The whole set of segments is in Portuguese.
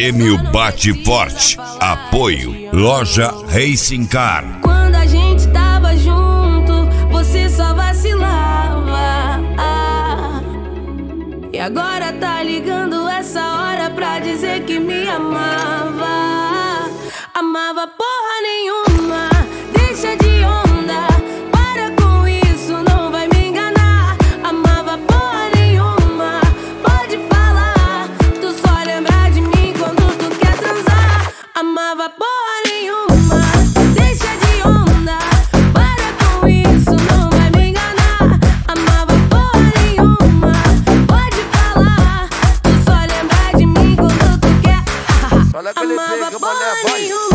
Prêmio Bate Forte. Apoio Loja Racing Car. Quando a gente tava junto, você só vacilava. E agora tá ligando essa hora pra dizer que me amava. Amava porra nenhuma, deixa de onda. Para com isso, não vai me enganar. Amava porra nenhuma, pode falar. Tu só lembra de mim quando tu quer transar. Amava porra nenhuma, deixa de onda. Para com isso, não vai me enganar. Amava porra nenhuma, pode falar. Tu só lembra de mim quando tu quer. Amava porra nenhuma.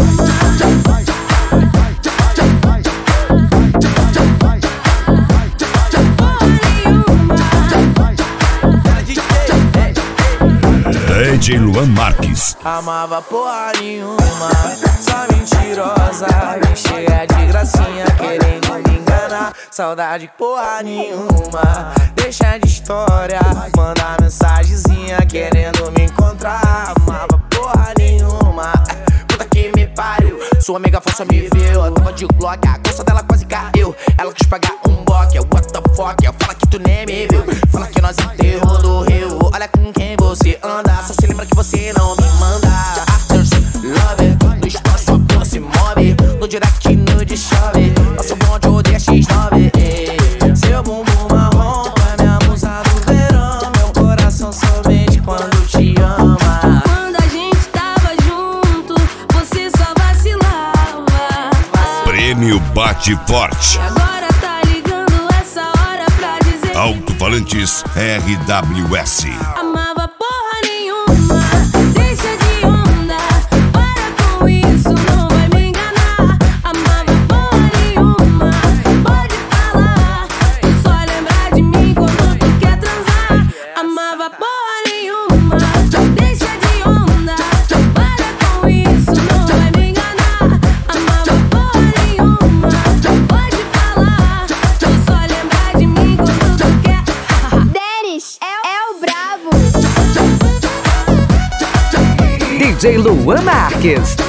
DJ Luan Marques. Amava porra nenhuma, só mentirosa, me chega de gracinha querendo me enganar. Saudade porra nenhuma, deixa de história, manda mensagenzinha querendo me encontrar. Amava porra nenhuma, puta que me pariu. Sua amiga força me viu, eu tava de Glock, a calça dela quase caiu. Ela quis pagar um boque, what the fuck, fala que tu nem me viu. Fala que nós enterrou do rio, olha com quem você anda. Só se lembra que você não me manda. After love, no espaço sua bunda se move. No direct, no de chove, nosso bonde odeia X9. Seu bumbum marrom é minha musa do verão. Meu coração somente quando te ama. Quando a gente tava junto, você só vacilava. Prêmio Bate Forte. E agora tá ligando essa hora pra dizer Alto-falantes RWS. amava porra nenhuma, deixa de onda. Para com isso, não vai me enganar. Amava porra nenhuma, pode falar. Tu só lembra de mim quando tu quer transar. Amava porra nenhuma, deixa de onda. Para com isso, não vai me enganar. Amava porra nenhuma, pode falar. Tu só lembra de mim quando tu quer. Denis é o bravo. DJ Luan Marques.